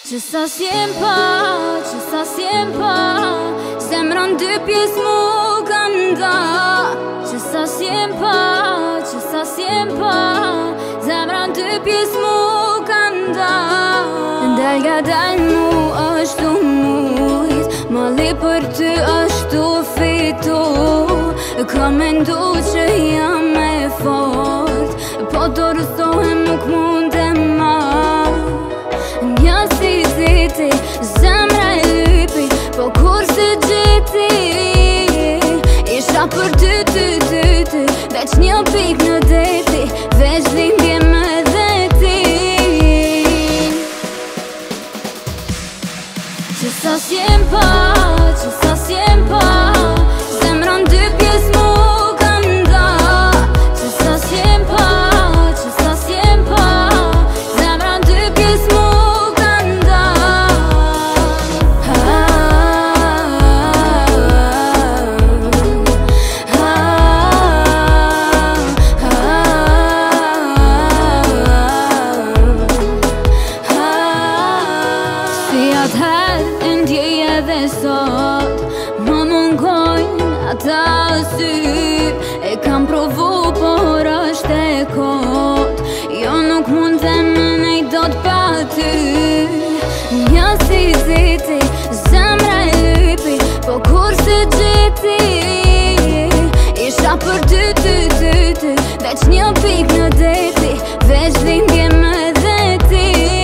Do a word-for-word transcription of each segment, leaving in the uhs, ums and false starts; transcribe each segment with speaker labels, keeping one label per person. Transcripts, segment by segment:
Speaker 1: Që sa s'jem pa, që sa s'jem pa, zemrën dy pjesë mu kanë Që sa s'jem pa, që sa s'jem pa, zemrën dy pjesë mu kanë Ndal ga dal mu ashtu mujt, malli për ty ashtu fitu Ka mendu që jam e fort, po do rëstohem nuk mundem ma Nja si ziti, zemra e lypi, po kur se gjeti Isha për ty, ty, ty, ty, veç një pik në deti Veç dhimbje me dhe ti Që sa s'jem pa, që sa s'jem pa Zemrën dy pjesë mu kanë da Që sa s'jem pa, që sa s'jem pa Zemrën dy pjesë mu kanë da Ha, ha, ha, ha Si atëherë e ndjej edhe sot Më mungojnë ata sy E kam provu por është e kot Jo nuk mund dhe më nej do t'pa ty Nja si ziti, zemra e lypi Po kur se gjeti Isha për ty, ty, ty, ty Veç një pik në deti Veç dhimbje me dhe ti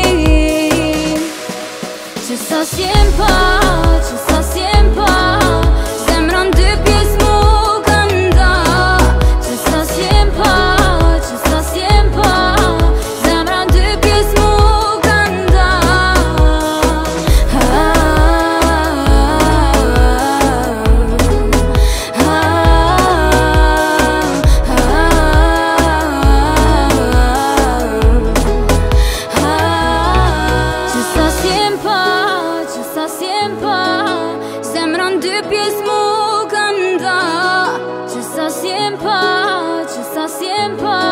Speaker 1: Që sa s'jem pa, që sa s'jem pa Zemrën dy pjesë mu kanë da Që sa s'jem pa, që sa s'jem pa Zemrën dy pjesë mu kanë da Ha, ha, ha, Që sa s'jem pa, që sa s'jem pa Zemrën dy pjesë mu kanë da Që sa s'jem pa, që sa s'jem pa